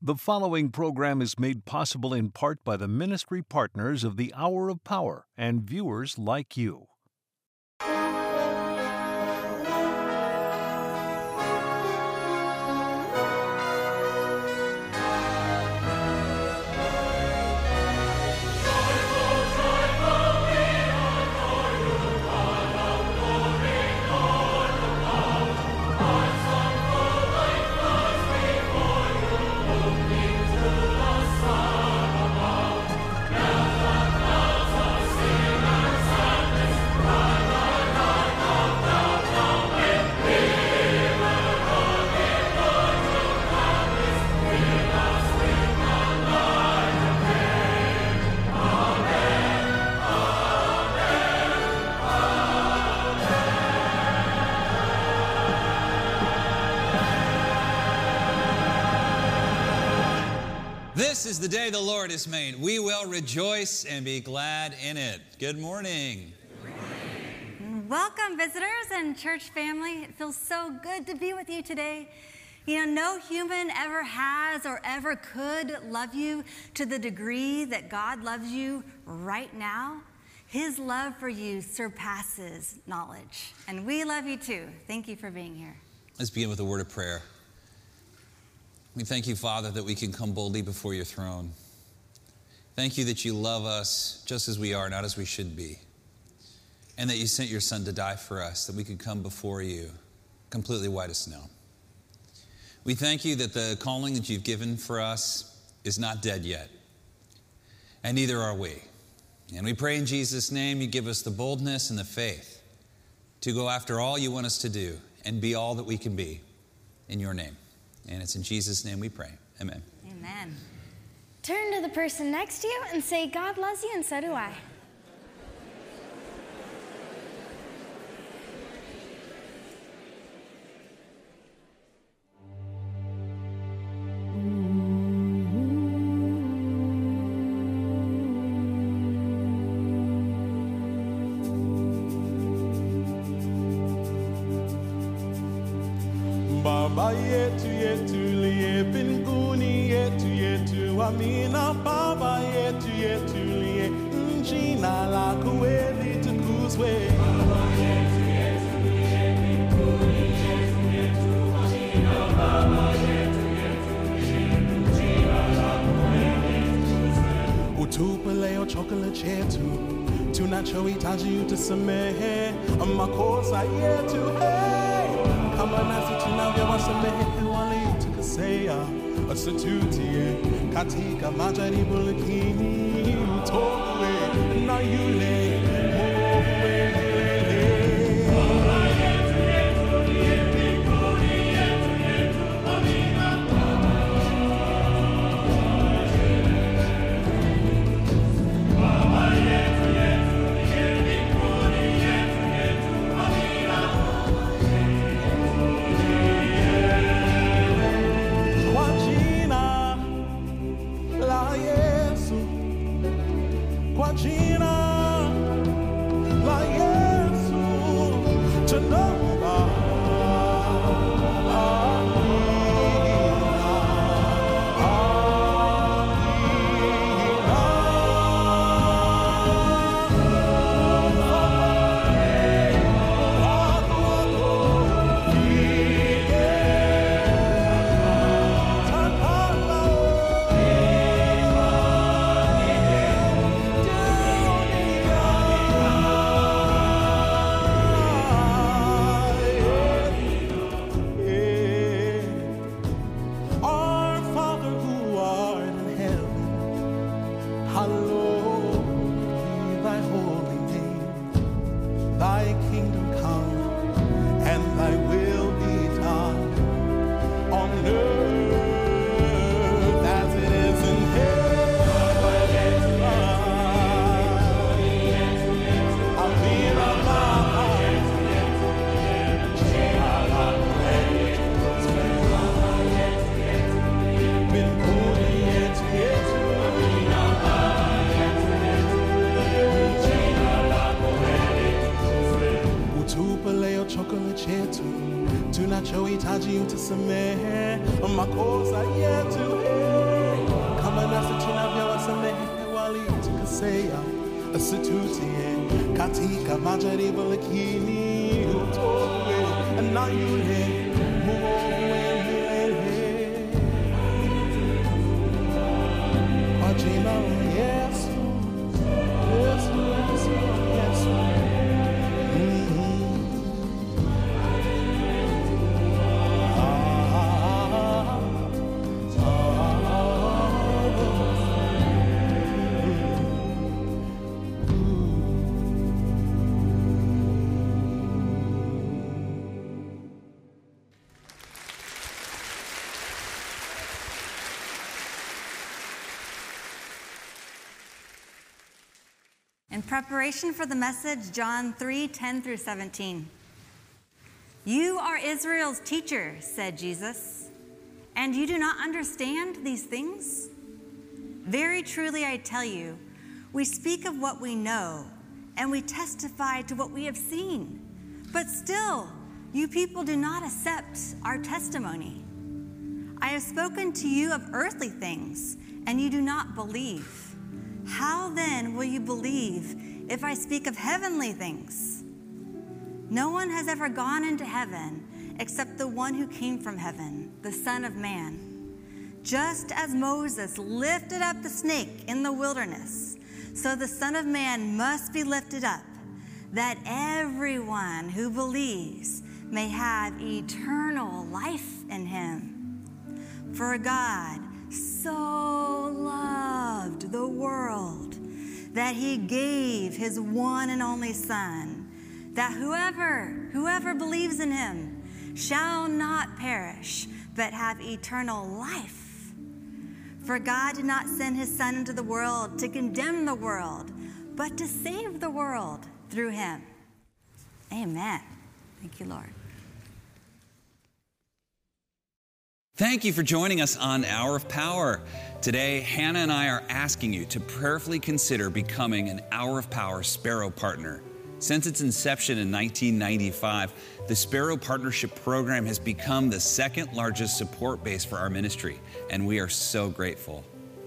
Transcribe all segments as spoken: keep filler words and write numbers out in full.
The following program is made possible in part by the ministry partners of the Hour of Power and viewers like you. This is the day the Lord has made. We will rejoice and be glad in it. Good morning. Good morning. Welcome, visitors and church family. It feels so good to be with you today. You know, no human ever has or ever could love you to the degree that God loves you right now. His love for you surpasses knowledge. And we love you too. Thank you for being here. Let's begin with a word of prayer. We thank you, Father, that we can come boldly before your throne. Thank you that you love us just as we are, not as we should be. And that you sent your Son to die for us, that we could come before you completely white as snow. We thank you that the calling that you've given for us is not dead yet. And neither are we. And we pray in Jesus' name you give us the boldness and the faith to go after all you want us to do and be all that we can be in your name. And it's in Jesus' name we pray. Amen. Amen. Turn to the person next to you and say, God loves you and so do I. Baba yetu yetu liye mbinguni yetu yetu amina. Baba yetu yetu liye jina lako litukuzwe. Baba yetu yetu liye mbinguni yetu yetu amina. Baba yetu yetu liye jina lako litukuzwe. Utupe leo chakula chetu tunachohitaji, utusamehe makosa yetu, hey, kama nasi tunavyowasamehe waliotukosea, usitutie katika majaribu, lakini utuokoe na yule mwovu. Baba yetu yetu liye mbinguni yetu yetu amina. Baba yetu yetu liye mbinguni yetu yetu amina. Kwa jina la Yesu, kwa jina la Yesu tunaomba. tunachohitaji utusamehe makosa yetu. Situtie, katika majaribu lakini utoe na yule muowe kwa jina la Yesu, Yesu, Yesu, Yesu. Mm-hmm. Ah, ah, ah. In preparation for the message, John three, ten through seventeen. You are Israel's teacher, said Jesus, and you do not understand these things? Very truly I tell you, we speak of what we know, and we testify to what we have seen. But still, you people do not accept our testimony. I have spoken to you of earthly things, and you do not believe. How then will you believe if I speak of heavenly things? No one has ever gone into heaven except the one who came from heaven, the Son of Man. Just as Moses lifted up the snake in the wilderness, so the Son of Man must be lifted up, that everyone who believes may have eternal life in him. For God so loved the world that he gave his one and only Son, that whoever, whoever believes in him shall not perish, but have eternal life. For God did not send his Son into the world to condemn the world, but to save the world through him. Amen. Thank you, Lord. Thank you for joining us on Hour of Power. Today, Hannah and I are asking you to prayerfully consider becoming an Hour of Power Sparrow Partner. Since its inception in nineteen ninety-five, the Sparrow Partnership Program has become the second largest support base for our ministry, and we are so grateful.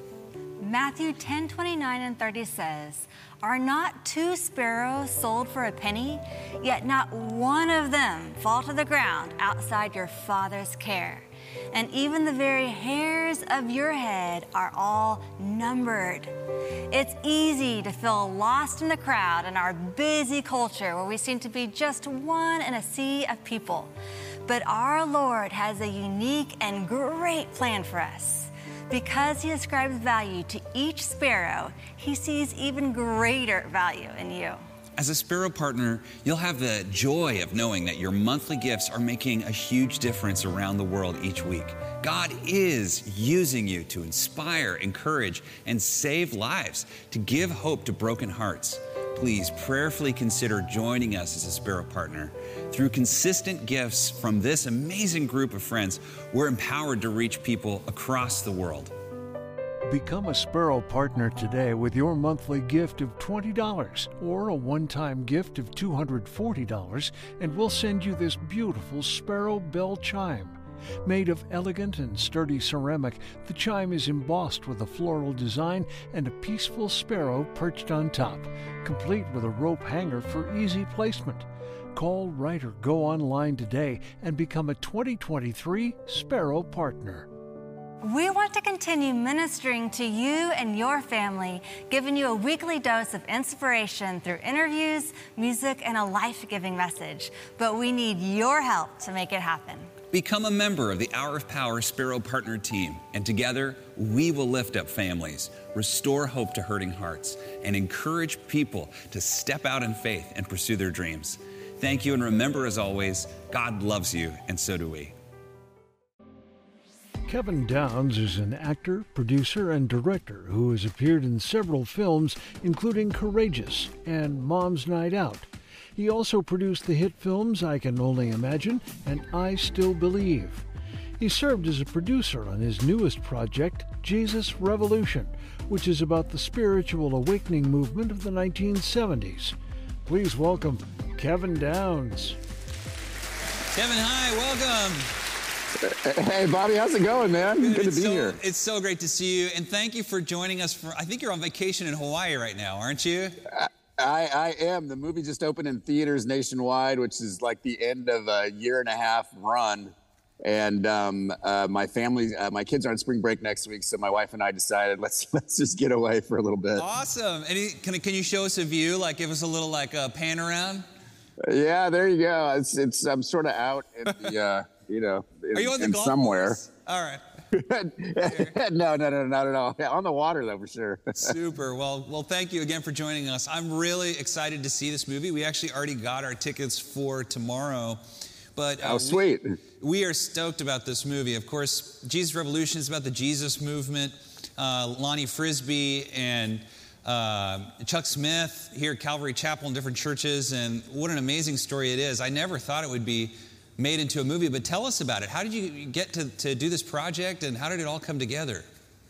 Matthew ten, twenty-nine and thirty says, are not two sparrows sold for a penny? Yet not one of them fall to the ground outside your Father's care. And even the very hairs of your head are all numbered. It's easy to feel lost in the crowd in our busy culture where we seem to be just one in a sea of people. But our Lord has a unique and great plan for us. Because he ascribes value to each sparrow, he sees even greater value in you. As a Sparrow Partner, you'll have the joy of knowing that your monthly gifts are making a huge difference around the world each week. God is using you to inspire, encourage, and save lives, to give hope to broken hearts. Please prayerfully consider joining us as a Sparrow Partner. Through consistent gifts from this amazing group of friends, we're empowered to reach people across the world. Become a Sparrow Partner today with your monthly gift of twenty dollars or a one-time gift of two hundred forty dollars, and we'll send you this beautiful Sparrow Bell Chime. Made of elegant and sturdy ceramic, the chime is embossed with a floral design and a peaceful sparrow perched on top, complete with a rope hanger for easy placement. Call, write, or go online today and become a twenty twenty-three Sparrow Partner. We want to continue ministering to you and your family, giving you a weekly dose of inspiration through interviews, music, and a life-giving message. But we need your help to make it happen. Become a member of the Hour of Power Sparrow Partner team, and together we will lift up families, restore hope to hurting hearts, and encourage people to step out in faith and pursue their dreams. Thank you, and remember, as always, God loves you, and so do we. Kevin Downs is an actor, producer, and director who has appeared in several films, including Courageous and Mom's Night Out. He also produced the hit films I Can Only Imagine and I Still Believe. He served as a producer on his newest project, Jesus Revolution, which is about the spiritual awakening movement of the nineteen seventies. Please welcome Kevin Downs. Kevin, hi, welcome. Hey, Bobby, how's it going, man? Good, Good to be so, here. It's so great to see you, and thank you for joining us. For I think you're on vacation in Hawaii right now, aren't you? I, I am. The movie just opened in theaters nationwide, which is like the end of a year and a half run. And um, uh, my family, uh, my kids are on spring break next week, so my wife and I decided let's let's just get away for a little bit. Awesome. Any, can can you show us a view? Like, give us a little like uh, pan around. Yeah, there you go. It's it's I'm sort of out in the uh, you know in, are you on the in golf somewhere. Course? All right. no, no, no, not at all. Yeah, on the water though, for sure. Super. Well, well, thank you again for joining us. I'm really excited to see this movie. We actually already got our tickets for tomorrow. But, uh, oh, sweet. We, we are stoked about this movie. Of course, Jesus Revolution is about the Jesus movement. Uh, Lonnie Frisbee and uh, Chuck Smith here at Calvary Chapel in different churches. And what an amazing story it is. I never thought it would be made into a movie, but tell us about it. How did you get to, to do this project, and how did it all come together?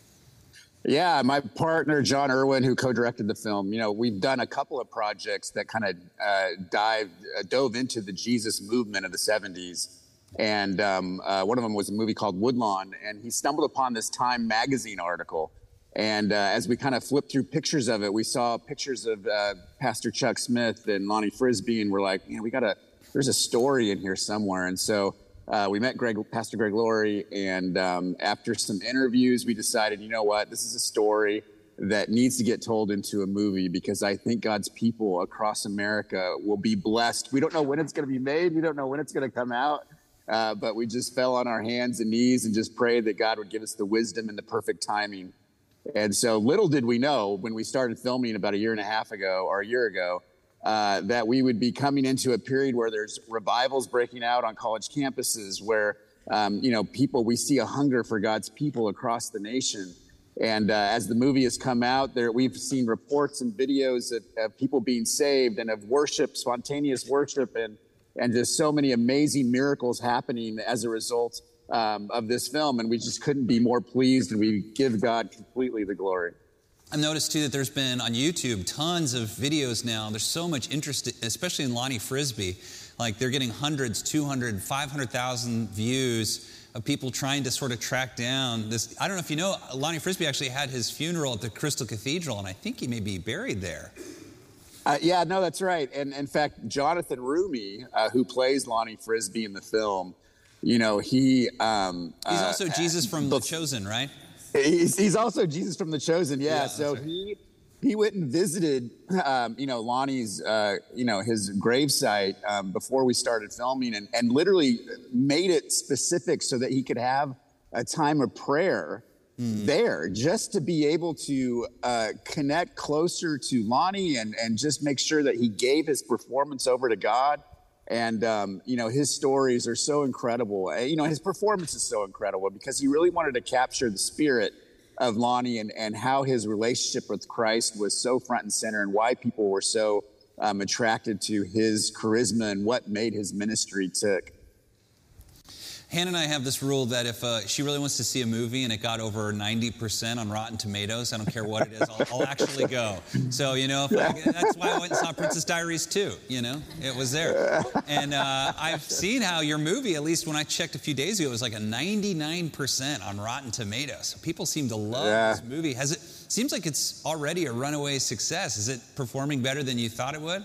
Yeah, my partner, John Irwin, who co-directed the film, you know, we've done a couple of projects that kind of uh, dived, uh, dove into the Jesus movement of the seventies. And um, uh, one of them was a movie called Woodlawn, and he stumbled upon this Time magazine article. And uh, as we kind of flipped through pictures of it, we saw pictures of uh, Pastor Chuck Smith and Lonnie Frisbee, and we're like, man, we got to, there's a story in here somewhere. And so Uh, we met Greg, Pastor Greg Laurie, and um, after some interviews, we decided, you know what, this is a story that needs to get told into a movie, because I think God's people across America will be blessed. We don't know when it's going to be made. We don't know when it's going to come out, uh, but we just fell on our hands and knees and just prayed that God would give us the wisdom and the perfect timing. And so little did we know when we started filming about a year and a half ago or a year ago, Uh, that we would be coming into a period where there's revivals breaking out on college campuses, where, um, you know, people, we see a hunger for God's people across the nation. And uh, as the movie has come out, there we've seen reports and videos of, of people being saved, and of worship, spontaneous worship, and, and just so many amazing miracles happening as a result um, of this film. And we just couldn't be more pleased, and we give God completely the glory. I've noticed, too, that there's been, on YouTube, tons of videos now. There's so much interest, especially in Lonnie Frisbee. Like, they're getting hundreds, two hundred, five hundred thousand views of people trying to sort of track down this. I don't know if you know, Lonnie Frisbee actually had his funeral at the Crystal Cathedral, and I think he may be buried there. Uh, yeah, no, that's right. And in fact, Jonathan Rumi, uh, who plays Lonnie Frisbee in the film, you know, he... Um, He's uh, also Jesus from The Chosen, right? He's, he's also Jesus from The Chosen, yeah. yeah so right. he he went and visited, um, you know, Lonnie's, uh, you know, his gravesite um, before we started filming, and, and literally made it specific so that he could have a time of prayer mm. there, just to be able to uh, connect closer to Lonnie, and, and just make sure that he gave his performance over to God. And, um, you know, his stories are so incredible. You know, his performance is so incredible, because he really wanted to capture the spirit of Lonnie, and, and how his relationship with Christ was so front and center, and why people were so um, attracted to his charisma and what made his ministry tick. Hannah and I have this rule that if uh, she really wants to see a movie and it got over ninety percent on Rotten Tomatoes, I don't care what it is, I'll, I'll actually go. So, you know, if I, that's why I went and saw Princess Diaries two, you know, it was there. And uh, I've seen how your movie, at least when I checked a few days ago, it was like a ninety-nine percent on Rotten Tomatoes. People seem to love yeah. this movie. Has it, seems like it's already a runaway success. Is it performing better than you thought it would?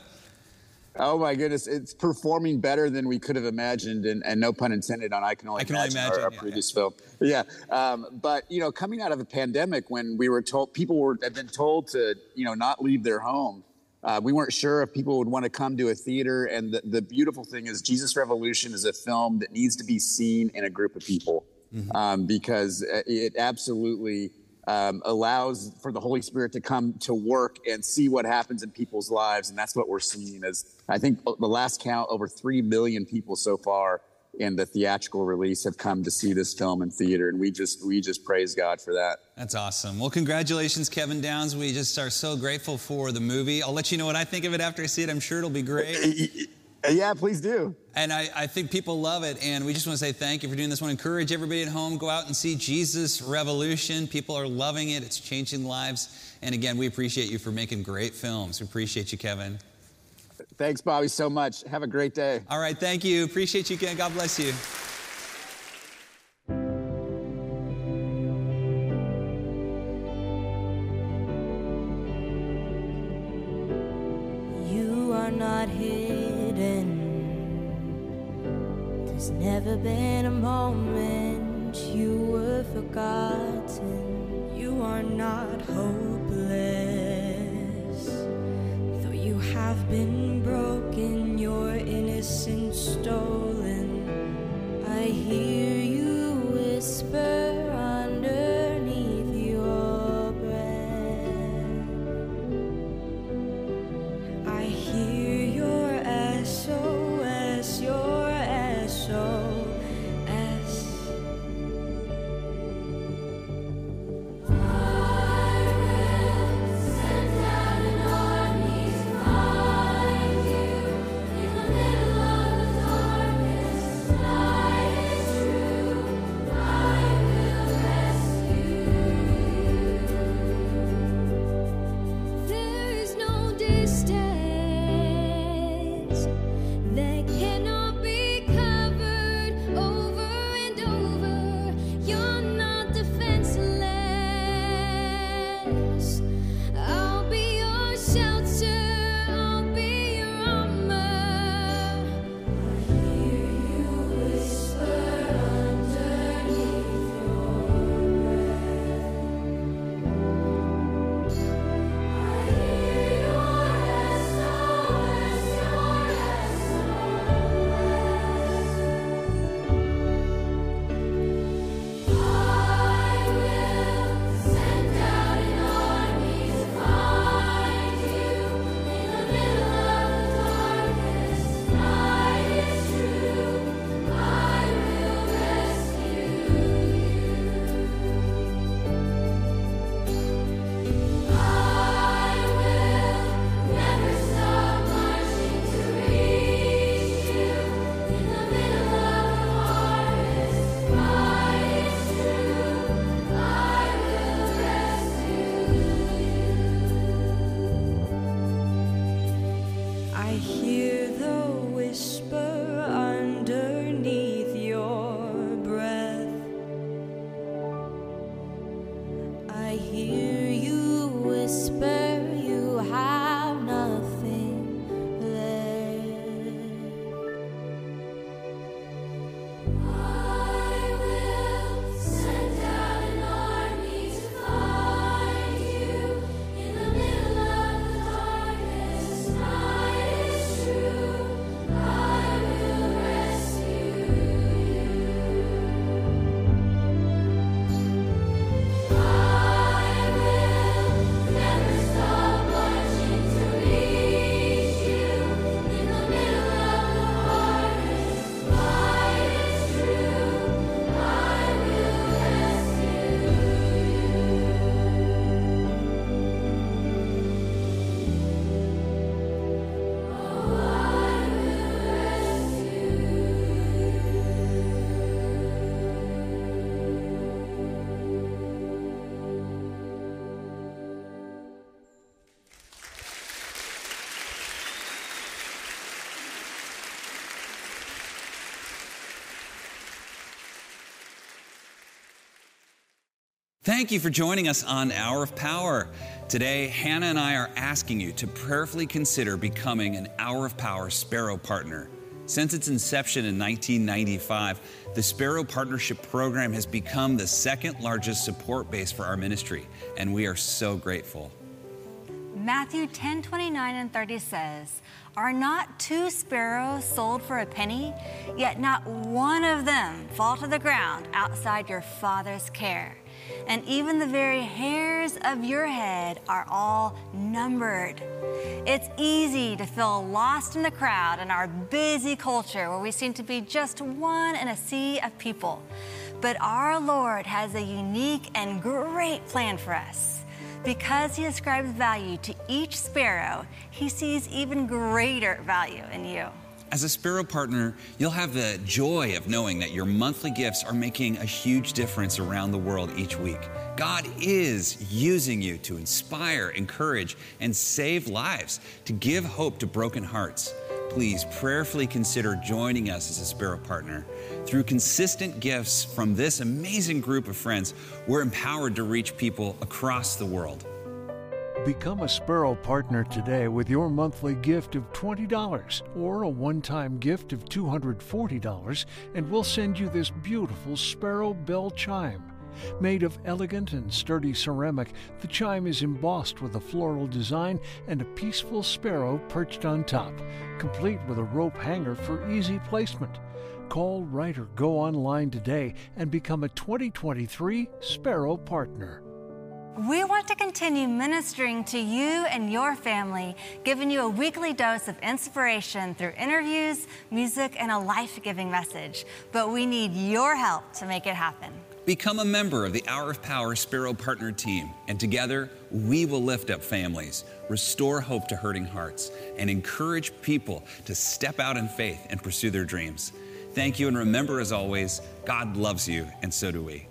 Oh my goodness, it's performing better than we could have imagined, and, and no pun intended on I Can Only, I can Imagine, only imagine our, our yeah, previous yeah. film. Yeah, um, but you know, coming out of a pandemic, when we were told, people were had been told to, you know, not leave their home. Uh, we weren't sure if people would want to come to a theater, and the, the beautiful thing is Jesus Revolution is a film that needs to be seen in a group of people, mm-hmm. um, because it absolutely Um, allows for the Holy Spirit to come to work and see what happens in people's lives. And that's what we're seeing. As I think the last count, over three million people so far in the theatrical release have come to see this film in theater. And we just, we just praise God for that. That's awesome. Well, congratulations, Kevin Downs. We just are so grateful for the movie. I'll let you know what I think of it after I see it. I'm sure it'll be great. Yeah, please do. And I, I think people love it. And we just want to say thank you for doing this. I want to encourage everybody at home, go out and see Jesus Revolution. People are loving it. It's changing lives. And again, we appreciate you for making great films. We appreciate you, Kevin. Thanks, Bobby, so much. Have a great day. All right, thank you. Appreciate you, Ken. God bless you. not hidden. There's never been a moment you were forgotten. You are not hopeless. Though you have been broken, your innocence stolen, I hear you whisper underneath your breath. I hear your S O S, your S O S. I hear the whisper underneath your breath. I hear you whisper you have nothing left. I will send out an army to find you in the middle of the darkest night. It's true, I will rescue you. I will never stop marching to reach you in the middle of the hardest fight. It's true, I will rescue you. Oh, I will Thank you for joining us on Hour of Power. Today, Hannah and I are asking you to prayerfully consider becoming an Hour of Power Sparrow Partner. Since its inception in nineteen ninety-five, the Sparrow Partnership Program has become the second largest support base for our ministry, and we are so grateful. Matthew ten, twenty-nine and thirty says, "Are not two sparrows sold for a penny? Yet not one of them fall to the ground outside your Father's care. And even the very hairs of your head are all numbered." It's easy to feel lost in the crowd in our busy culture where we seem to be just one in a sea of people. But our Lord has a unique and great plan for us. Because he ascribes value to each sparrow, he sees even greater value in you. As a Sparrow Partner, you'll have the joy of knowing that your monthly gifts are making a huge difference around the world each week. God is using you to inspire, encourage, and save lives, to give hope to broken hearts. Please prayerfully consider joining us as a Sparrow Partner. Through consistent gifts from this amazing group of friends, we're empowered to reach people across the world. Become a Sparrow partner today with your monthly gift of twenty dollars or a one-time gift of two hundred forty dollars, and we'll send you this beautiful Sparrow bell chime. Made of elegant and sturdy ceramic, the chime is embossed with a floral design and a peaceful sparrow perched on top, complete with a rope hanger for easy placement. Call, write, or go online today and become a twenty twenty-three Sparrow partner. We want to continue ministering to you and your family, giving you a weekly dose of inspiration through interviews, music, and a life-giving message. But we need your help to make it happen. Become a member of the Hour of Power Sparrow Partner Team, and together we will lift up families, restore hope to hurting hearts, and encourage people to step out in faith and pursue their dreams. Thank you, and remember, as always, God loves you, and so do we.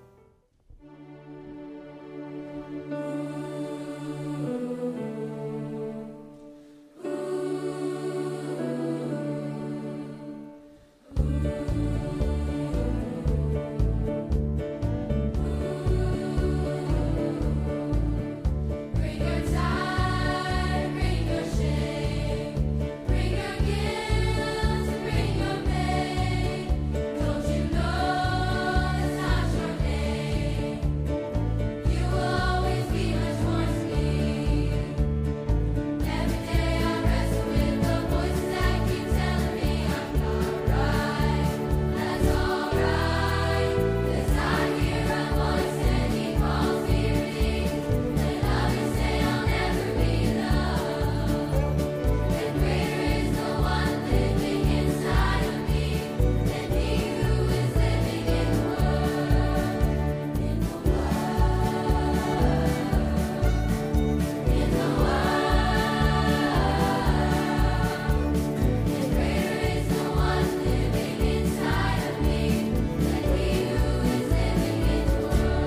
Bring your time, bring your shame, bring your guilt, bring your pain. Don't you know that's not your name? You will always be much more to me. Every day I wrestle with the voices that keep telling me I'm not right. That's alright, 'cause I hear a voice and he calls me redeemed. When others say I'll never be enough, and greater is the one living inside of me than he who is living in the world, in the world, in the world. And greater is the one living inside of me than he who is living in the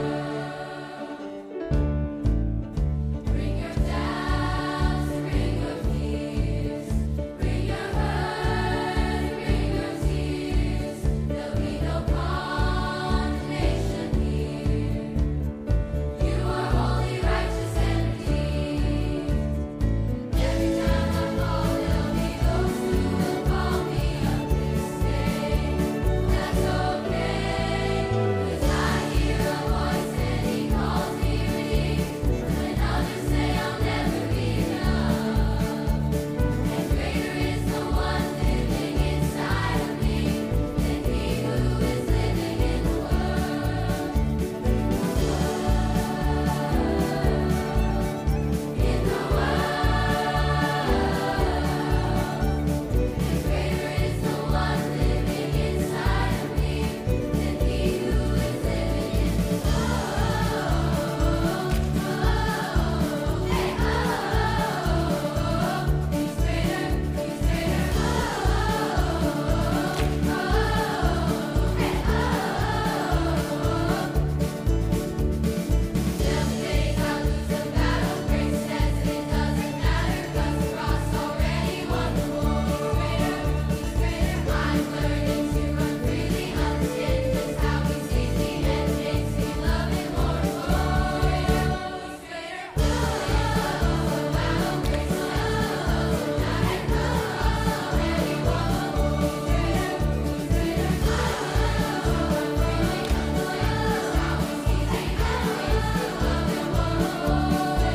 world. Bring your doubts, bring your fears, bring your hurt, bring your tears. There'll be no condemnation here. You are holy, righteous, and redeemed. Every time I fall, there'll be those who will call me a mistake. That's okay, 'cause I hear a voice and he calls me redeemed. When others say I'll never be enough, and greater is the one living inside of me than he who is living in the world, in the world. And greater is the one living inside of me than he who is living in the world. Hey, oh, he's greater, he's greater. Oh, hey, Devil days I lose the battle, grace says it doesn't matter, 'cause the cross already won the war. Greater, he's greater. I'm learning to run freely, understand just how he sees me and makes me love him more and more. Greater, he's greater. Oh, battle, grace, love, night, already won the war. Greater, he's greater. I'm learning to run freely, understand just how he sees me and makes me love him more and more.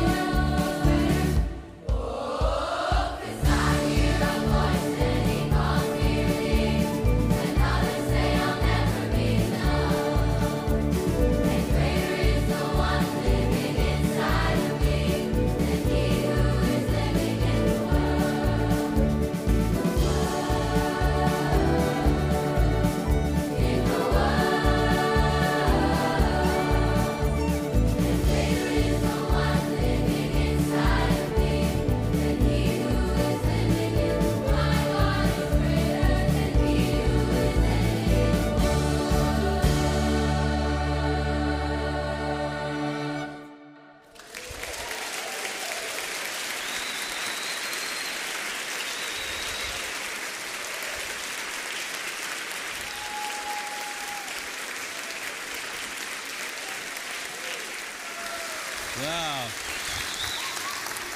Cause I hear a voice and he calls me redeemed. When others say I'll never be enough, and greater is the one living inside of me than he who is living in the world, in the world. And greater is the one living inside of me than he who is living in the world. My God is greater than he who is living in the world. Wow.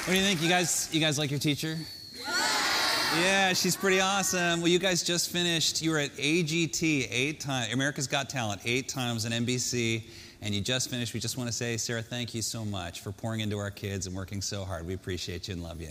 What do you think? You guys, you guys like your teacher? Yeah, she's pretty awesome. Well, you guys just finished. You were at A G T eight times, America's Got Talent, eight times on N B C, and you just finished. We just want to say, Sarah, thank you so much for pouring into our kids and working so hard. We appreciate you and love you.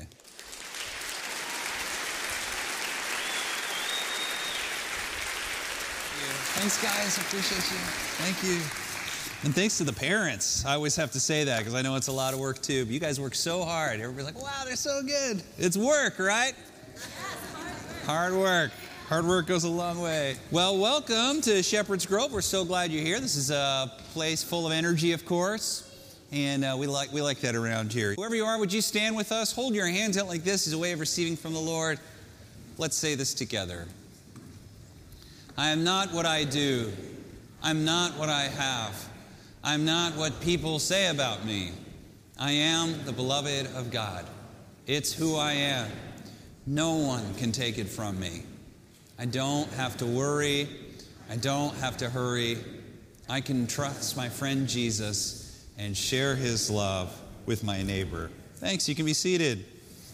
Thanks, guys. I appreciate you. Thank you. And thanks to the parents. I always have to say that because I know it's a lot of work too. But you guys work so hard. Everybody's like, wow, they're so good. It's work, right? Yes, hard work. Hard work. Hard work goes a long way. Well, welcome to Shepherd's Grove. We're so glad you're here. This is a place full of energy, of course. And uh, we like we like that around here. Whoever you are, would you stand with us? Hold your hands out like this as a way of receiving from the Lord. Let's say this together. I am not what I do. I'm not what I have. I'm not what people say about me. I am the beloved of God. It's who I am. No one can take it from me. I don't have to worry. I don't have to hurry. I can trust my friend Jesus and share his love with my neighbor. Thanks. You can be seated.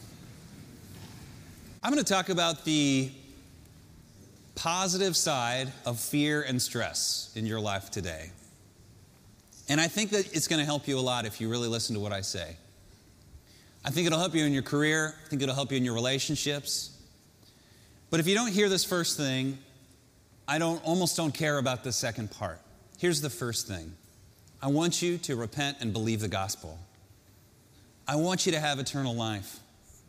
I'm going to talk about the positive side of fear and stress in your life today. And I think that it's going to help you a lot if you really listen to what I say. I think it'll help you in your career. I think it'll help you in your relationships. But if you don't hear this first thing, I don't almost don't care about the second part. Here's the first thing. I want you to repent and believe the gospel. I want you to have eternal life.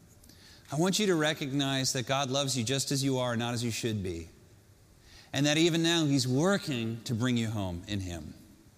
I want you to recognize that God loves you just as you are, not as you should be. And that even now he's working to bring you home in him.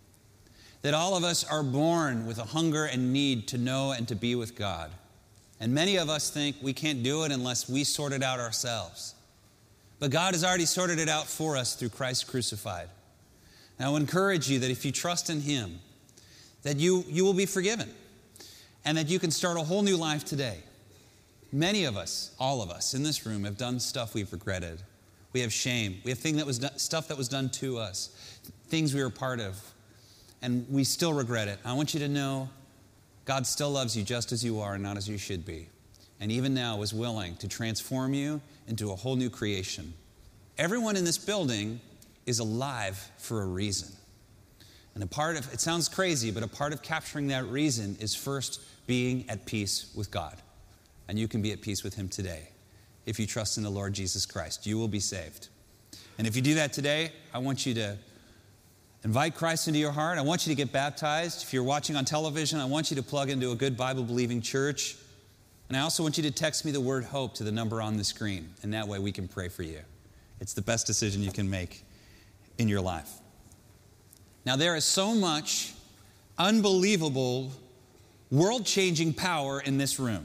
That all of us are born with a hunger and need to know and to be with God. And many of us think we can't do it unless we sort it out ourselves. But God has already sorted it out for us through Christ crucified. And I will encourage you that if you trust in him, that you, you will be forgiven. And that you can start a whole new life today. Many of us, all of us in this room have done stuff we've regretted. We have shame. We have thing that was done, stuff that was done to us. Things we were part of. And we still regret it. I want you to know God still loves you just as you are and not as you should be. And even now is willing to transform you into a whole new creation. Everyone in this building is alive for a reason. And a part of, it sounds crazy, but a part of capturing that reason is first being at peace with God. And you can be at peace with him today. If you trust in the Lord Jesus Christ, you will be saved. And if you do that today, I want you to invite Christ into your heart. I want you to get baptized. If you're watching on television, I want you to plug into a good Bible-believing church. And I also want you to text me the word HOPE to the number on the screen. And that way we can pray for you. It's the best decision you can make in your life. Now, there is so much unbelievable, world-changing power in this room.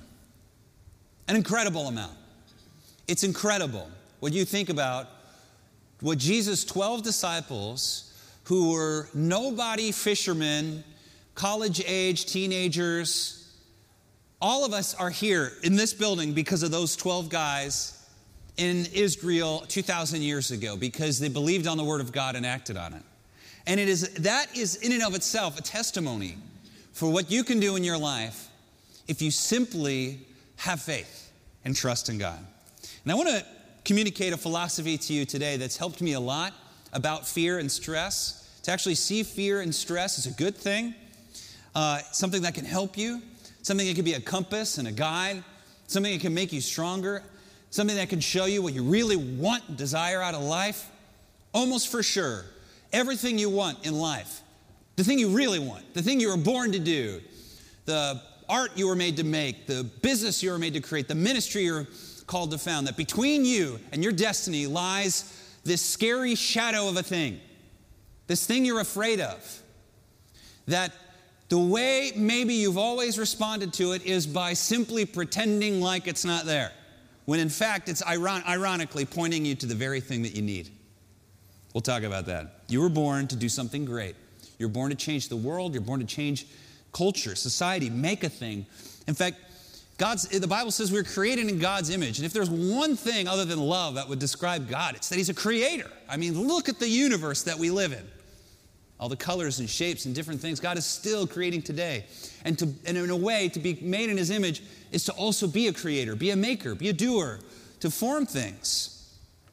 An incredible amount. It's incredible what you think about what Jesus' twelve disciples, who were nobody fishermen, college-age teenagers. All of us are here in this building because of those twelve guys in Israel two thousand years ago, because they believed on the word of God and acted on it. And it is that is in and of itself a testimony for what you can do in your life if you simply have faith and trust in God. And I want to communicate a philosophy to you today that's helped me a lot about fear and stress. To actually see fear and stress is a good thing, uh, something that can help you, something that can be a compass and a guide, something that can make you stronger, something that can show you what you really want and desire out of life. Almost for sure, everything you want in life, the thing you really want, the thing you were born to do, the art you were made to make, the business you were made to create, the ministry you're called to found, that between you and your destiny lies this scary shadow of a thing, this thing you're afraid of, that the way maybe you've always responded to it is by simply pretending like it's not there, when in fact it's iron- ironically pointing you to the very thing that you need. We'll talk about that. You were born to do something great. You're born to change the world. You're born to change culture, society, make a thing. In fact, God's, the Bible says we're created in God's image. And if there's one thing other than love that would describe God, it's that he's a creator. I mean, look at the universe that we live in. all the colors and shapes and different things God is still creating today. And, to, and in a way, to be made in his image is to also be a creator, be a maker, be a doer, to form things.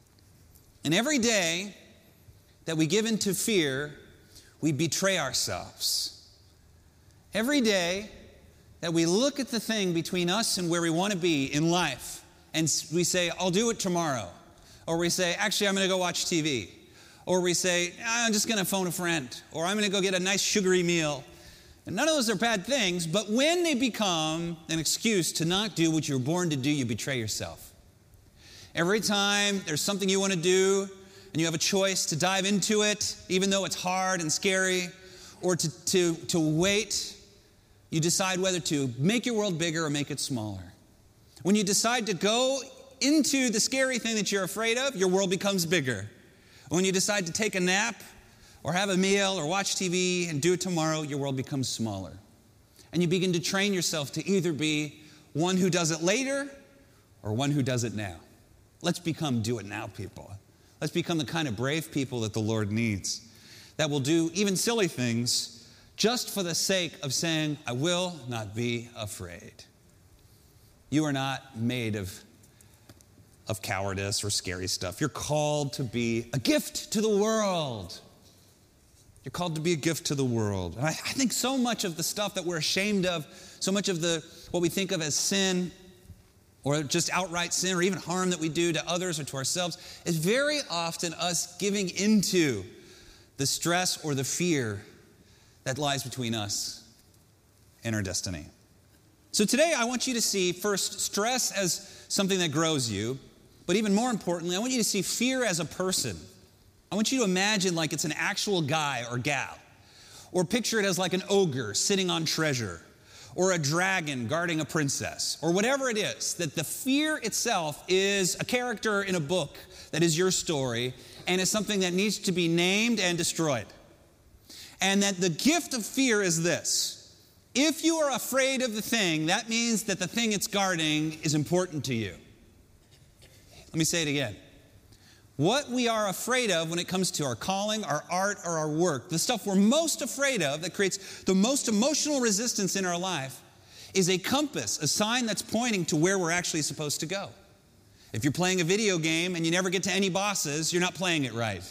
And every day that we give into fear, we betray ourselves. Every day that we look at the thing between us and where we want to be in life, and we say, I'll do it tomorrow. Or we say, actually, I'm going to go watch T V. Or we say, I'm just going to phone a friend. Or I'm going to go get a nice sugary meal. And none of those are bad things, but when they become an excuse to not do what you're born to do, you betray yourself. Every time there's something you want to do, and you have a choice to dive into it, even though it's hard and scary, or to, to, to wait, you decide whether to make your world bigger or make it smaller. When you decide to go into the scary thing that you're afraid of, your world becomes bigger. When you decide to take a nap or have a meal or watch T V and do it tomorrow, your world becomes smaller. And you begin to train yourself to either be one who does it later or one who does it now. Let's become do it now people. Let's become the kind of brave people that the Lord needs, that will do even silly things just for the sake of saying, I will not be afraid. You are not made of of cowardice or scary stuff. You're called to be a gift to the world. You're called to be a gift to the world. And I, I think so much of the stuff that we're ashamed of, so much of the what we think of as sin, or just outright sin, or even harm that we do to others or to ourselves, is very often us giving into the stress or the fear that lies between us and our destiny. So today I want you to see first stress as something that grows you, but even more importantly, I want you to see fear as a person. I want you to imagine like it's an actual guy or gal, or picture it as like an ogre sitting on treasure, or a dragon guarding a princess, or whatever it is, that the fear itself is a character in a book that is your story and is something that needs to be named and destroyed. And that the gift of fear is this: if you are afraid of the thing, that means that the thing it's guarding is important to you. Let me say it again. What we are afraid of when it comes to our calling, our art, or our work, the stuff we're most afraid of that creates the most emotional resistance in our life, is a compass, a sign that's pointing to where we're actually supposed to go. If you're playing a video game and you never get to any bosses, you're not playing it right.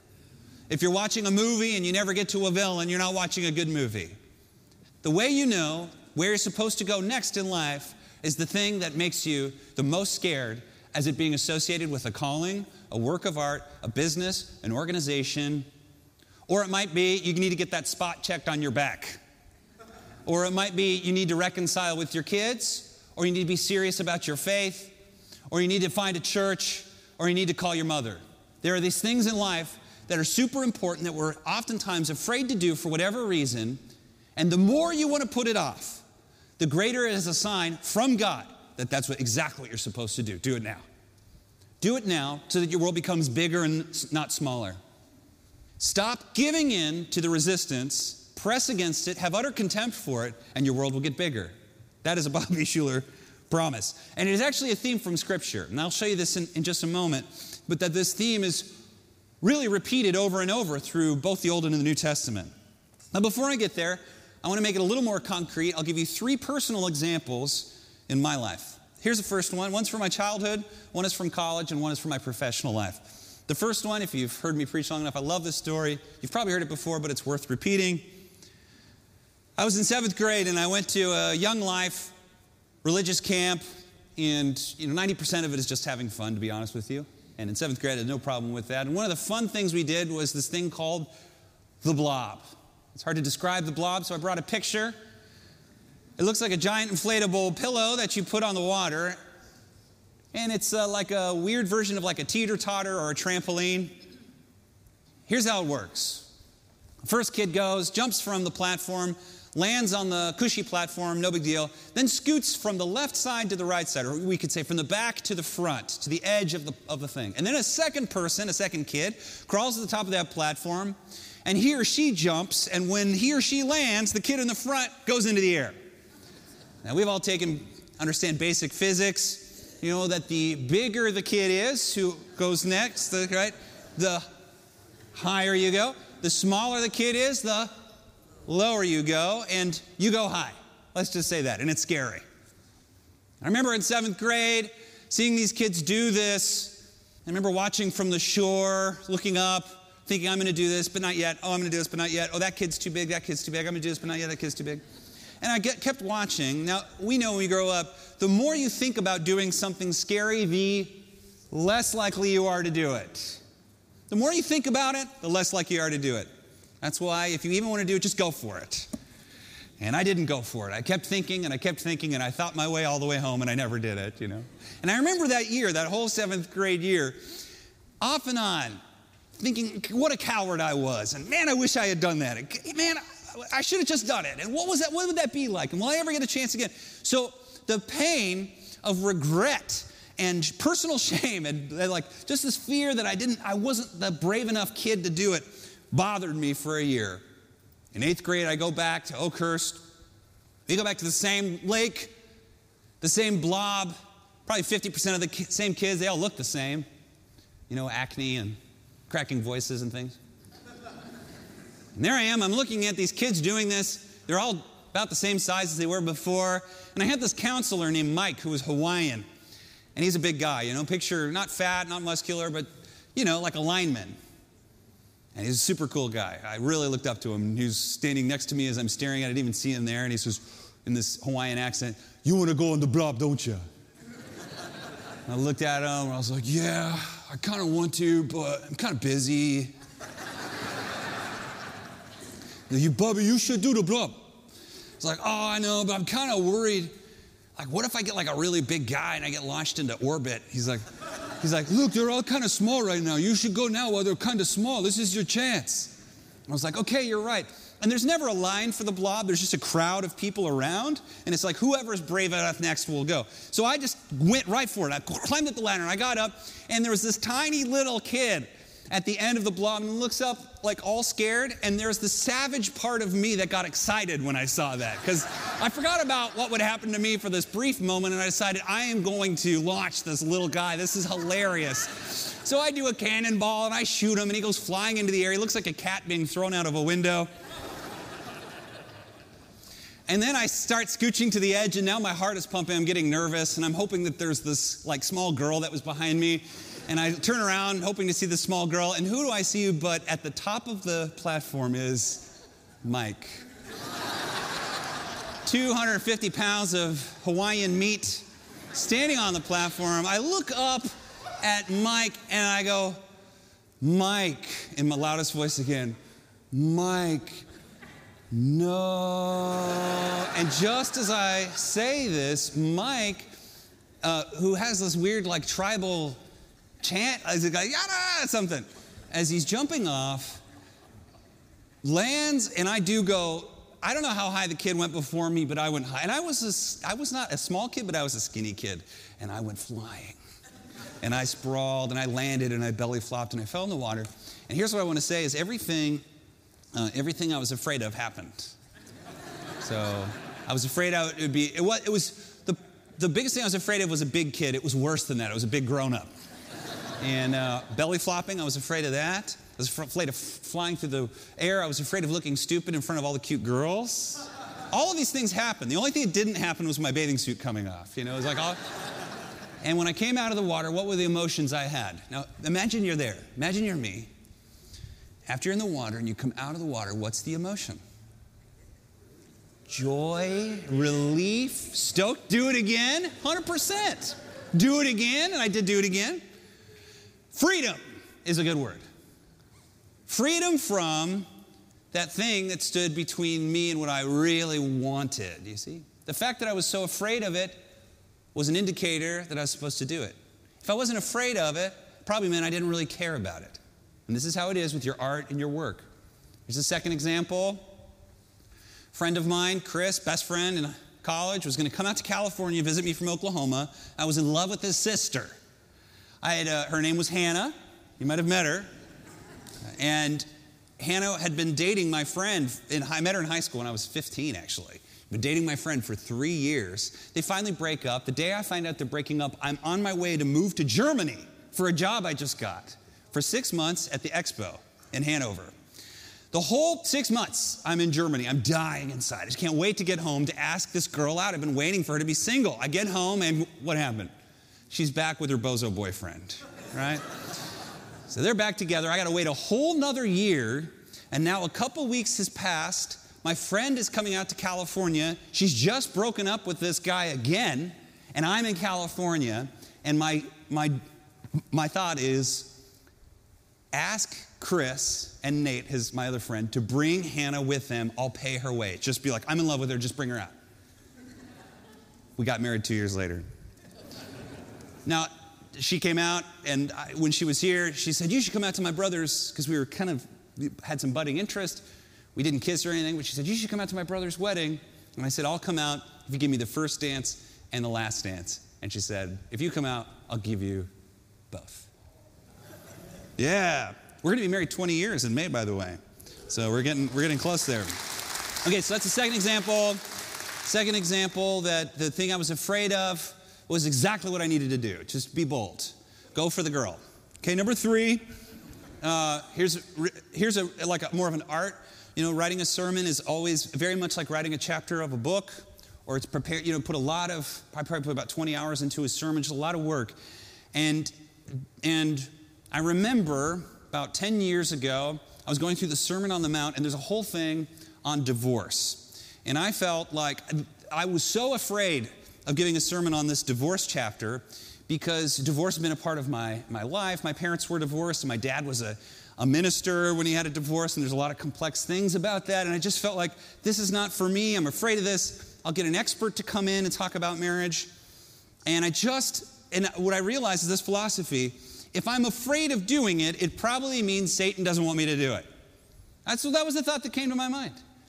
If you're watching a movie and you never get to a villain, you're not watching a good movie. The way you know where you're supposed to go next in life is the thing that makes you the most scared, as it being associated with a calling, a work of art, a business, an organization. Or it might be you need to get that spot checked on your back. Or it might be you need to reconcile with your kids, or you need to be serious about your faith, or you need to find a church, or you need to call your mother. There are these things in life that are super important that we're oftentimes afraid to do for whatever reason, and the more you want to put it off, the greater it is a sign from God that that's what, exactly what you're supposed to do. Do it now. Do it now so that your world becomes bigger and not smaller. Stop giving in to the resistance, press against it, have utter contempt for it, and your world will get bigger. That is a Bobby Schuller promise. And it is actually a theme from Scripture. And I'll show you this in, in just a moment. But that this theme is really repeated over and over through both the Old and the New Testament. Now, before I get there, I want to make it a little more concrete. I'll give you three personal examples in my life. Here's the first one. One's from my childhood, one is from college, and one is from my professional life. The first one, if you've heard me preach long enough, I love this story. You've probably heard it before, but it's worth repeating. I was in seventh grade, and I went to a Young Life religious camp, and you know, ninety percent of it is just having fun, to be honest with you. And in seventh grade, I had no problem with that. And one of the fun things we did was this thing called the blob. It's hard to describe the blob, so I brought a picture. It looks like a giant inflatable pillow that you put on the water. And it's uh, like a weird version of like a teeter-totter or a trampoline. Here's how it works. First kid goes, jumps from the platform, lands on the cushy platform, no big deal, then scoots from the left side to the right side, or we could say from the back to the front, to the edge of the, of the thing. And then a second person, a second kid, crawls to the top of that platform, and he or she jumps, and when he or she lands, the kid in the front goes into the air. Now, we've all taken, understand basic physics, you know, that the bigger the kid is who goes next, the, right, the higher you go. the smaller the kid is, the lower you go, and you go high. Let's just say that, and it's scary. I remember in seventh grade, seeing these kids do this. I remember watching from the shore, looking up, thinking, I'm going to do this, but not yet. Oh, I'm going to do this, but not yet. Oh, that kid's too big, that kid's too big. I'm going to do this, but not yet, that kid's too big. And I get, kept watching. Now, we know when we grow up, the more you think about doing something scary, the less likely you are to do it. The more you think about it, the less likely you are to do it. That's why if you even want to do it, just go for it. And I didn't go for it. I kept thinking and I kept thinking and I thought my way all the way home and I never did it, you know. And I remember that year, that whole seventh grade year, off and on, thinking what a coward I was. And man, I wish I had done that. Man, I should have just done it. And what was that? What would that be like? And will I ever get a chance again? So the pain of regret and personal shame and like just this fear that I didn't, I wasn't the brave enough kid to do it bothered me for a year. In eighth grade, I go back to Oakhurst. We go back to the same lake, the same blob, probably fifty percent of the ki- same kids. They all look the same. You know, acne and cracking voices and things. And there I am, I'm looking at these kids doing this. They're all about the same size as they were before. And I had this counselor named Mike who was Hawaiian. And he's a big guy, you know, picture not fat, not muscular, but, you know, like a lineman. And he's a super cool guy. I really looked up to him. He was standing next to me as I'm staring at it. I didn't even see him there. And he says, in this Hawaiian accent, "You want to go on the blob, don't you?" And I looked at him and I was like, "Yeah, I kind of want to, but I'm kind of busy." "You, Bubby, you should do the blob." It's like, "Oh, I know, but I'm kind of worried. Like, what if I get like a really big guy and I get launched into orbit?" He's like, he's like, "Look, they're all kind of small right now. You should go now while they're kind of small. This is your chance." I was like, "Okay, you're right." And there's never a line for the blob. There's just a crowd of people around. And it's like, whoever's brave enough next will go. So I just went right for it. I climbed up the ladder and I got up. And there was this tiny little kid at the end of the blob and looks up like all scared. And there's the savage part of me that got excited when I saw that. Because I forgot about what would happen to me for this brief moment. And I decided I am going to launch this little guy. This is hilarious. So I do a cannonball and I shoot him and he goes flying into the air. He looks like a cat being thrown out of a window. And then I start scooching to the edge and now my heart is pumping. I'm getting nervous and I'm hoping that there's this like small girl that was behind me. And I turn around hoping to see this small girl. And who do I see but at the top of the platform is Mike. two hundred fifty pounds of Hawaiian meat standing on the platform. I look up at Mike and I go, "Mike," in my loudest voice again, "Mike, no." And just as I say this, Mike, uh, who has this weird like tribal chant, as a guy, yada, something, as he's jumping off, lands, and I do go, I don't know how high the kid went before me, but I went high. And I was a, I was not a small kid, but I was a skinny kid. And I went flying. And I sprawled, and I landed, and I belly flopped, and I fell in the water. And here's what I want to say is everything, uh, everything I was afraid of happened. So I was afraid I would, it would be, it was, it was the, the biggest thing I was afraid of was a big kid. It was worse than that. It was a big grown-up. And uh, belly flopping, I was afraid of that. I was afraid of flying through the air. I was afraid of looking stupid in front of all the cute girls. All of these things happened. The only thing that didn't happen was my bathing suit coming off. You know, it was like all... And when I came out of the water, what were the emotions I had? Now, imagine you're there. Imagine you're me. After you're in the water and you come out of the water, what's the emotion? Joy, relief, stoked, do it again, one hundred percent. Do it again, and I did do it again. Freedom is a good word. Freedom from that thing that stood between me and what I really wanted, you see? The fact that I was so afraid of it was an indicator that I was supposed to do it. If I wasn't afraid of it, it probably meant I didn't really care about it. And this is how it is with your art and your work. Here's a second example. A friend of mine, Chris, best friend in college, was going to come out to California, visit me from Oklahoma. I was in love with his sister. I had, uh, her name was Hannah. You might have met her. And Hannah had been dating my friend. In, I met her in high school when I was fifteen, actually. Been dating my friend for three years. They finally break up. The day I find out they're breaking up, I'm on my way to move to Germany for a job I just got for six months at the Expo in Hanover. The whole six months I'm in Germany, I'm dying inside. I just can't wait to get home to ask this girl out. I've been waiting for her to be single. I get home, and what happened? She's back with her bozo boyfriend, right? So they're back together. I got to wait a whole nother year, and now a couple weeks has passed. My friend is coming out to California. She's just broken up with this guy again, and I'm in California, and my my my thought is, ask Chris and Nate, his my other friend, to bring Hannah with them. I'll pay her way. Just be like, I'm in love with her, just bring her out. We got married two years later. Now, she came out, and I, when she was here, she said, you should come out to my brother's, because we were kind of, we had some budding interest. We didn't kiss or anything, but she said, you should come out to my brother's wedding. And I said, I'll come out if you give me the first dance and the last dance. And she said, if you come out, I'll give you both. Yeah. We're going to be married twenty years in May, by the way. So we're getting we're getting close there. Okay, so that's the second example. Second example, that the thing I was afraid of was exactly what I needed to do. Just be bold. Go for the girl. Okay, number three. Uh, here's here's a like a, more of an art. You know, writing a sermon is always very much like writing a chapter of a book, or it's prepared. You know, put a lot of I probably put about twenty hours into a sermon. Just a lot of work, and and I remember. About ten years ago, I was going through the Sermon on the Mount, and there's a whole thing on divorce. And I felt like I was so afraid of giving a sermon on this divorce chapter because divorce had been a part of my, my life. My parents were divorced, and my dad was a, a minister when he had a divorce, and there's a lot of complex things about that. And I just felt like this is not for me. I'm afraid of this. I'll get an expert to come in and talk about marriage. And I just, and what I realized is this philosophy. If I'm afraid of doing it, it probably means Satan doesn't want me to do it. That's, that was the thought that came to my mind.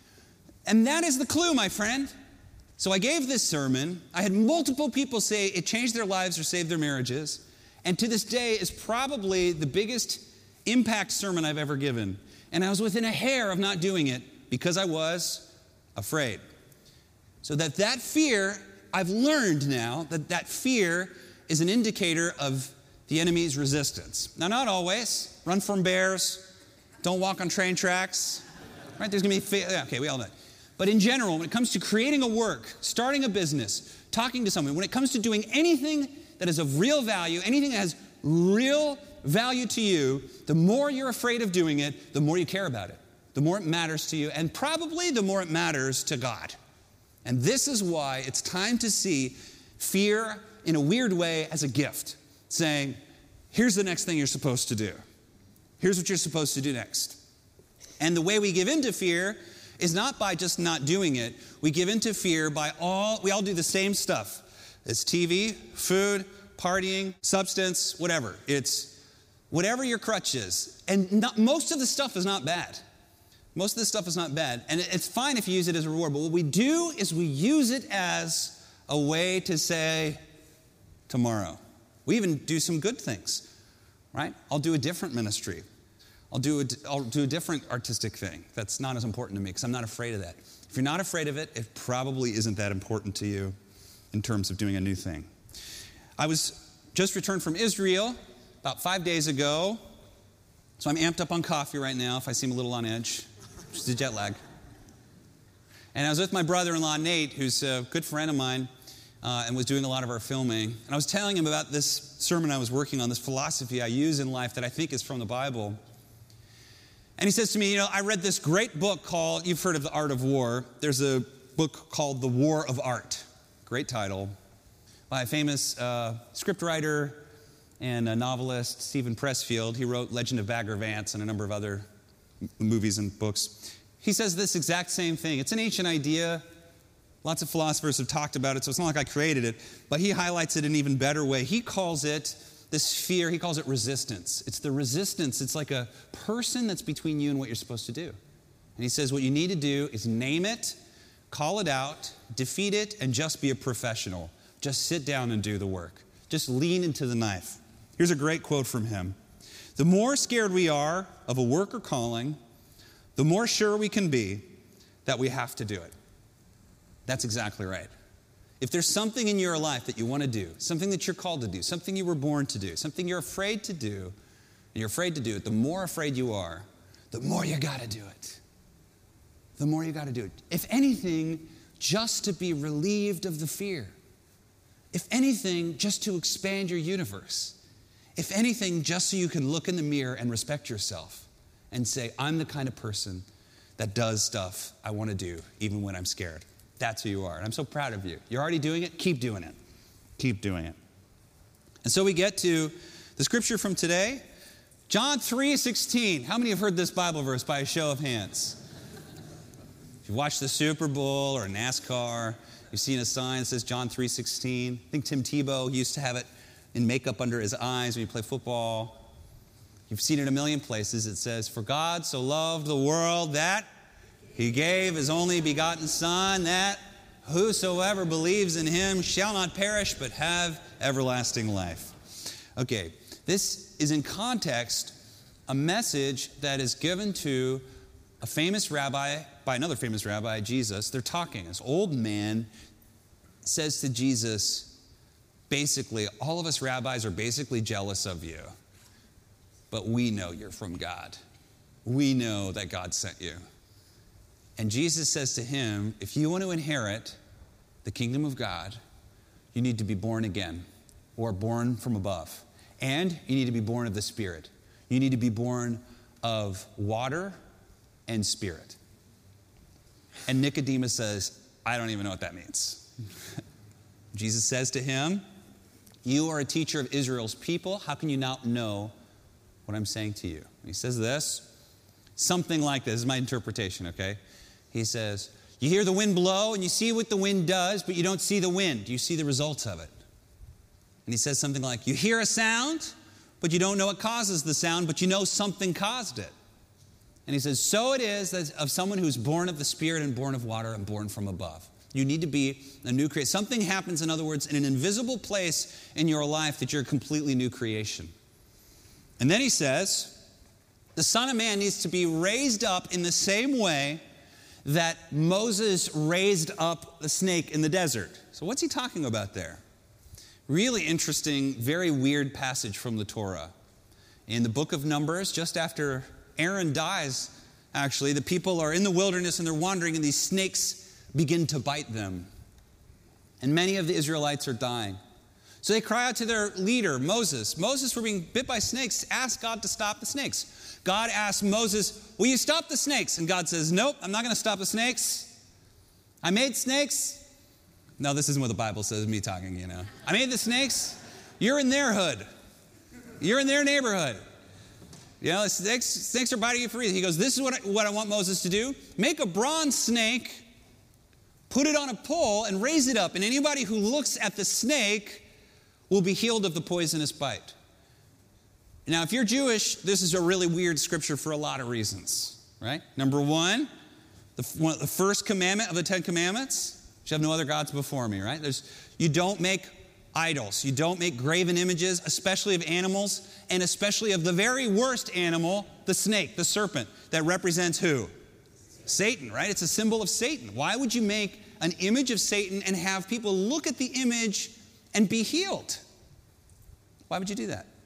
And that is the clue, my friend. So I gave this sermon. I had multiple people say it changed their lives or saved their marriages. And to this day is probably the biggest impact sermon I've ever given. And I was within a hair of not doing it because I was afraid. So that that fear, I've learned now that that fear is an indicator of the enemy's resistance. Now, not always. Run from bears. Don't walk on train tracks. Right? There's going to be, fe- yeah, okay, we all know. But in general, when it comes to creating a work, starting a business, talking to someone, when it comes to doing anything that is of real value, anything that has real value to you, the more you're afraid of doing it, the more you care about it, the more it matters to you, and probably the more it matters to God. And this is why it's time to see fear in a weird way as a gift. Saying, here's the next thing you're supposed to do. Here's what you're supposed to do next. And the way we give into fear is not by just not doing it. We give into fear by all, we all do the same stuff. It's T V, food, partying, substance, whatever. It's whatever your crutch is. And not, most of the stuff is not bad. Most of the stuff is not bad. And it's fine if you use it as a reward. But what we do is we use it as a way to say, tomorrow. We even do some good things, right? I'll do a different ministry. I'll do a, I'll do a different artistic thing. That's not as important to me because I'm not afraid of that. If you're not afraid of it, it probably isn't that important to you in terms of doing a new thing. I was just returned from Israel about five days ago, so I'm amped up on coffee right now if I seem a little on edge. Just a jet lag. And I was with my brother-in-law, Nate, who's a good friend of mine, Uh, and was doing a lot of our filming. And I was telling him about this sermon I was working on, this philosophy I use in life that I think is from the Bible. And he says to me, you know, I read this great book called, you've heard of The Art of War. There's a book called The War of Art. Great title. By a famous uh, scriptwriter and a novelist, Stephen Pressfield. He wrote Legend of Bagger Vance and a number of other m- movies and books. He says this exact same thing. It's an ancient idea. Lots of philosophers have talked about it, so it's not like I created it, but he highlights it in an even better way. He calls it, this fear, he calls it resistance. It's the resistance. It's like a person that's between you and what you're supposed to do. And he says what you need to do is name it, call it out, defeat it, and just be a professional. Just sit down and do the work. Just lean into the knife. Here's a great quote from him. The more scared we are of a work or calling, the more sure we can be that we have to do it. That's exactly right. If there's something in your life that you want to do, something that you're called to do, something you were born to do, something you're afraid to do, and you're afraid to do it, the more afraid you are, the more you got to do it. The more you got to do it. If anything, just to be relieved of the fear. If anything, just to expand your universe. If anything, just so you can look in the mirror and respect yourself and say, I'm the kind of person that does stuff I want to do even when I'm scared. That's who you are. And I'm so proud of you. You're already doing it. Keep doing it. Keep doing it. And so we get to the scripture from today, John three sixteen. How many have heard this Bible verse by a show of hands? If you watch the Super Bowl or NASCAR, you've seen a sign that says John three sixteen. I think Tim Tebow used to have it in makeup under his eyes when he played football. You've seen it a million places. It says, for God so loved the world that he gave his only begotten Son, that whosoever believes in him shall not perish but have everlasting life. Okay, this is in context a message that is given to a famous rabbi, by another famous rabbi, Jesus. They're talking. This old man says to Jesus, basically, all of us rabbis are basically jealous of you, but we know you're from God. We know that God sent you. And Jesus says to him, if you want to inherit the kingdom of God, you need to be born again, or born from above. And you need to be born of the Spirit. You need to be born of water and spirit. And Nicodemus says, I don't even know what that means. Jesus says to him, you are a teacher of Israel's people. How can you not know what I'm saying to you? And he says this, something like this. This is my interpretation, okay? He says, you hear the wind blow and you see what the wind does, but you don't see the wind. You see the results of it. And he says something like, you hear a sound, but you don't know what causes the sound, but you know something caused it. And he says, so it is that of someone who's born of the Spirit and born of water and born from above. You need to be a new creation. Something happens, in other words, in an invisible place in your life that you're a completely new creation. And then he says, the Son of Man needs to be raised up in the same way that Moses raised up the snake in the desert. So what's he talking about there? Really interesting, very weird passage from the Torah. In the book of Numbers, just after Aaron dies, actually, the people are in the wilderness and they're wandering, and these snakes begin to bite them. And many of the Israelites are dying. So they cry out to their leader, Moses. Moses, we're being bit by snakes. Ask God to stop the snakes. God asks Moses, will you stop the snakes? And God says, nope, I'm not going to stop the snakes. I made snakes. No, this isn't what the Bible says, me talking, you know. I made the snakes. You're in their hood. You're in their neighborhood. You know, snakes, snakes are biting you for a reason. He goes, this is what I, what I want Moses to do. Make a bronze snake, put it on a pole, and raise it up. And anybody who looks at the snake will be healed of the poisonous bite. Now, if you're Jewish, this is a really weird scripture for a lot of reasons, right? Number one, the, one, the first commandment of the Ten Commandments, you shall have no other gods before me, right? There's, you don't make idols. You don't make graven images, especially of animals, and especially of the very worst animal, the snake, the serpent, that represents who? Satan, right? It's a symbol of Satan. Why would you make an image of Satan and have people look at the image and be healed? Why would you do that?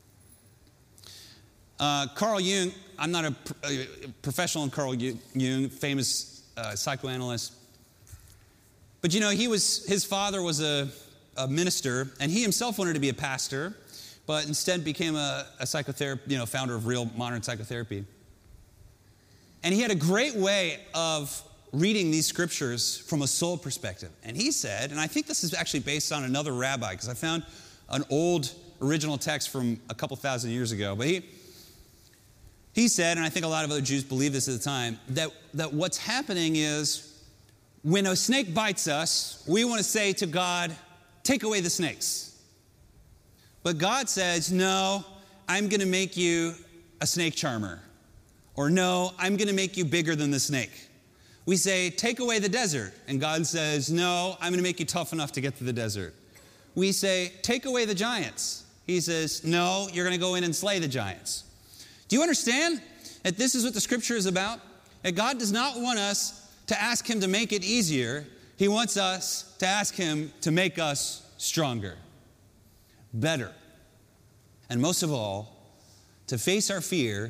Uh, Carl Jung, I'm not a, a professional in Carl Jung, famous uh, psychoanalyst. But you know, he was, his father was a, a minister, and he himself wanted to be a pastor, but instead became a, a psychotherapist, you know, founder of real modern psychotherapy. And he had a great way of reading these scriptures from a soul perspective. And he said, and I think this is actually based on another rabbi, because I found an old original text from a couple thousand years ago, but he he said, and I think a lot of other Jews believed this at the time, that, that what's happening is when a snake bites us, we want to say to God, take away the snakes. But God says, no, I'm going to make you a snake charmer. Or no, I'm going to make you bigger than the snake. We say, take away the desert. And God says, no, I'm going to make you tough enough to get to the desert. We say, take away the giants. He says, no, you're going to go in and slay the giants. Do you understand that this is what the scripture is about? That God does not want us to ask him to make it easier. He wants us to ask him to make us stronger, better, and most of all, to face our fear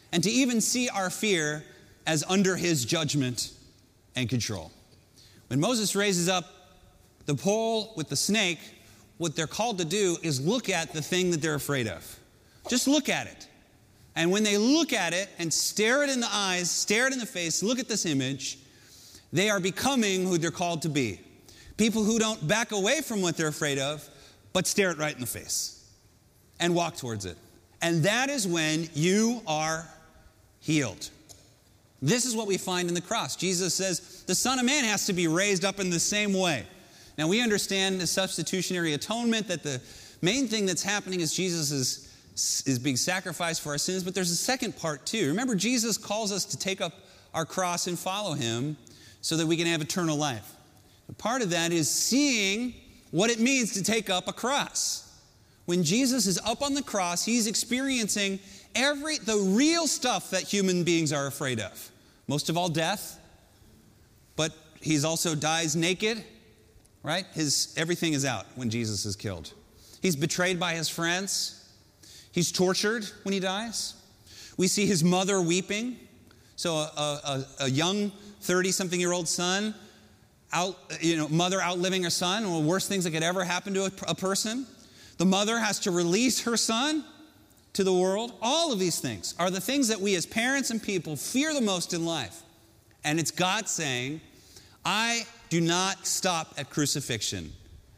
and to even see our fear as under his judgment and control. When Moses raises up the pole with the snake, what they're called to do is look at the thing that they're afraid of. Just look at it. And when they look at it and stare it in the eyes, stare it in the face, look at this image, they are becoming who they're called to be. People who don't back away from what they're afraid of, but stare it right in the face and walk towards it. And that is when you are healed. This is what we find in the cross. Jesus says the Son of Man has to be raised up in the same way. Now we understand the substitutionary atonement, that the main thing that's happening is Jesus is, is being sacrificed for our sins, but there's a second part too. Remember, Jesus calls us to take up our cross and follow him so that we can have eternal life. A part of that is seeing what it means to take up a cross. When Jesus is up on the cross, he's experiencing every the real stuff that human beings are afraid of. Most of all, death. But he also dies naked, right? His everything is out when Jesus is killed. He's betrayed by his friends. He's tortured when he dies. We see his mother weeping. So a, a, a young thirty-something-year-old son, out, you know, mother outliving her son, one of the worst things that could ever happen to a, a person. The mother has to release her son to the world. All of these things are the things that we as parents and people fear the most in life. And it's God saying, I do not stop at crucifixion.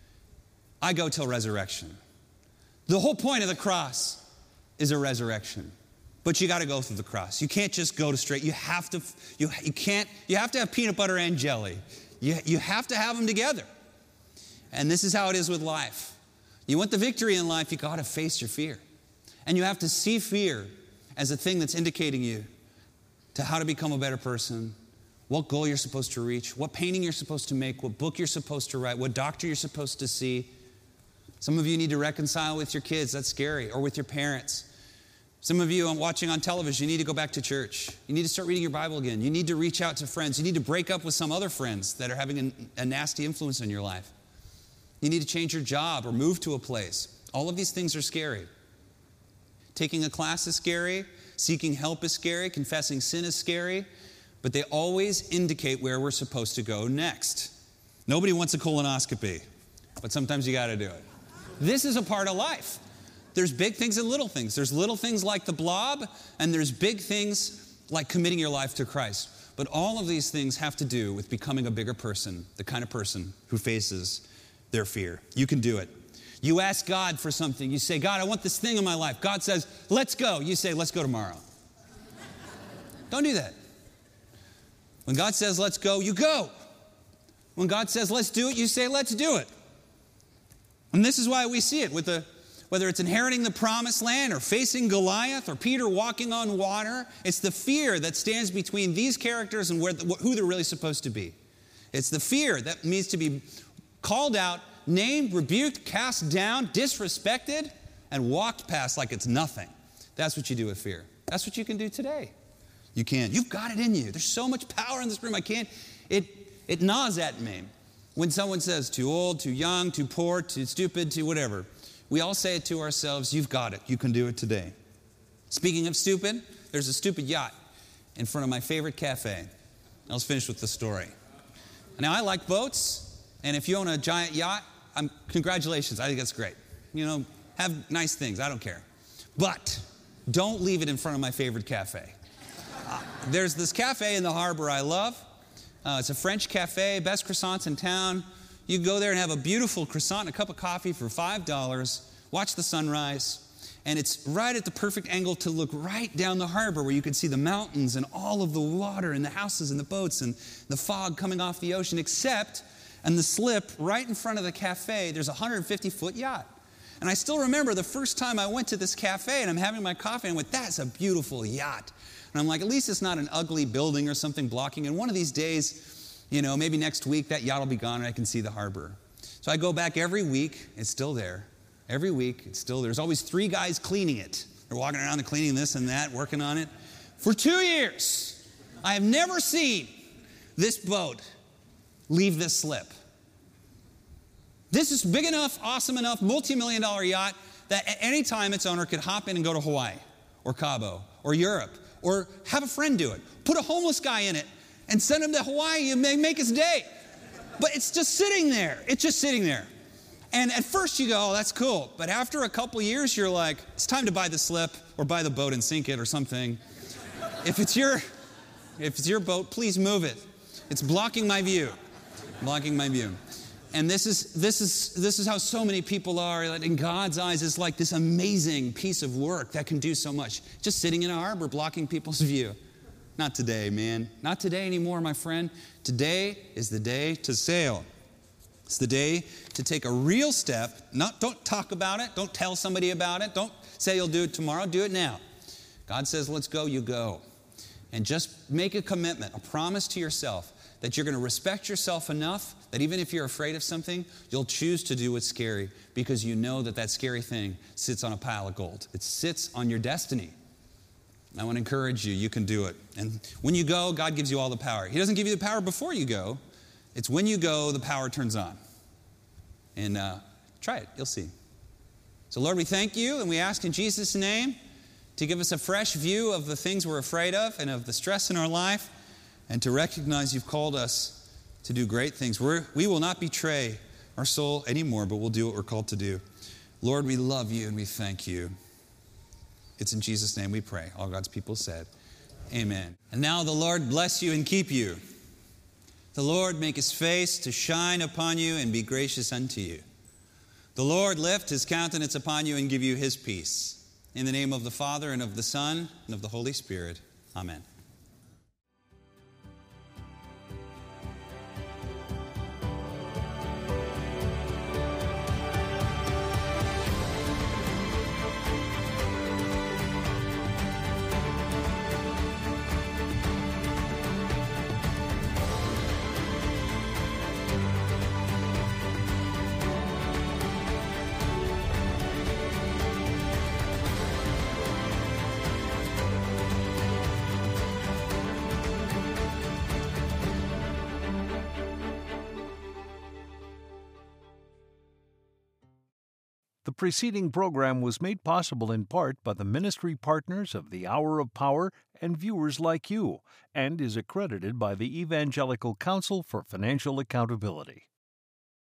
I go till resurrection. The whole point of the cross is a resurrection. But you got to go through the cross. You can't just go to straight. You have to, you, you can't, you have to have peanut butter and jelly. You, you have to have them together. And this is how it is with life. You want the victory in life, you got to face your fear. And you have to see fear as a thing that's indicating you to how to become a better person, what goal you're supposed to reach, what painting you're supposed to make, what book you're supposed to write, what doctor you're supposed to see. Some of you need to reconcile with your kids. That's scary. Or with your parents. Some of you watching on television, you need to go back to church. You need to start reading your Bible again. You need to reach out to friends. You need to break up with some other friends that are having a, a nasty influence in your life. You need to change your job or move to a place. All of these things are scary. Taking a class is scary. Seeking help is scary. Confessing sin is scary. But they always indicate where we're supposed to go next. Nobody wants a colonoscopy, but sometimes you got to do it. This is a part of life. There's big things and little things. There's little things like the blob, and there's big things like committing your life to Christ. But all of these things have to do with becoming a bigger person, the kind of person who faces their fear. You can do it. You ask God for something. You say, God, I want this thing in my life. God says, let's go. You say, let's go tomorrow. Don't do that. When God says, let's go, you go. When God says, let's do it, you say, let's do it. And this is why we see it with the, whether it's inheriting the promised land or facing Goliath or Peter walking on water, it's the fear that stands between these characters and where, who they're really supposed to be. It's the fear that means to be called out, named, rebuked, cast down, disrespected, and walked past like it's nothing. That's what you do with fear. That's what you can do today. You can. You've got it in you. There's so much power in this room. I can't. It, it gnaws at me when someone says too old, too young, too poor, too stupid, too whatever. We all say it to ourselves, you've got it. You can do it today. Speaking of stupid, there's a stupid yacht in front of my favorite cafe. I'll finish with the story. Now, I like boats. And if you own a giant yacht, I'm, congratulations. I think that's great. You know, have nice things. I don't care. But don't leave it in front of my favorite cafe. Uh, there's this cafe in the harbor I love. Uh, it's a French cafe, best croissants in town. You can go there and have a beautiful croissant and a cup of coffee for five dollars, watch the sunrise. And it's right at the perfect angle to look right down the harbor where you can see the mountains and all of the water and the houses and the boats and the fog coming off the ocean, except... and the slip right in front of the cafe, there's a one hundred fifty foot yacht. And I still remember the first time I went to this cafe and I'm having my coffee and I went, that's a beautiful yacht. And I'm like, at least it's not an ugly building or something blocking. And one of these days, you know, maybe next week that yacht will be gone and I can see the harbor. So I go back every week. It's still there. Every week, it's still there. There's always three guys cleaning it. They're walking around and cleaning this and that, working on it. For two years, I have never seen this boat leave this slip. This is big enough, awesome enough, multi-million dollar yacht that at any time its owner could hop in and go to Hawaii or Cabo or Europe Or have a friend do it. Put a homeless guy in it and send him to Hawaii and make his day. But it's just sitting there. It's just sitting there. And at first you go, oh, that's cool. But after a couple years, you're like, it's time to buy the slip or buy the boat and sink it or something. If it's your, if it's your boat, please move it. It's blocking my view. Blocking my view. And this is, this is, this is how so many people are. In God's eyes, it's like this amazing piece of work that can do so much. Just sitting in a harbor, blocking people's view. Not today, man. Not today anymore, my friend. Today is the day to sail. It's the day to take a real step. Not, don't talk about it. Don't tell somebody about it. Don't say you'll do it tomorrow. Do it now. God says, let's go, you go. And just make a commitment, a promise to yourself that you're going to respect yourself enough that even if you're afraid of something, you'll choose to do what's scary because you know that that scary thing sits on a pile of gold. It sits on your destiny. I want to encourage you, you can do it. And when you go, God gives you all the power. He doesn't give you the power before you go. It's when you go, the power turns on. And uh, try it, you'll see. So Lord, we thank you and we ask in Jesus' name to give us a fresh view of the things we're afraid of and of the stress in our life, and to recognize you've called us to do great things. We're, we will not betray our soul anymore, but we'll do what we're called to do. Lord, we love you and we thank you. It's in Jesus' name we pray. All God's people said, amen. And now the Lord bless you and keep you. The Lord make his face to shine upon you and be gracious unto you. The Lord lift his countenance upon you and give you his peace. In the name of the Father and of the Son and of the Holy Spirit. Amen. The preceding program was made possible in part by the ministry partners of the Hour of Power and viewers like you, and is accredited by the Evangelical Council for Financial Accountability.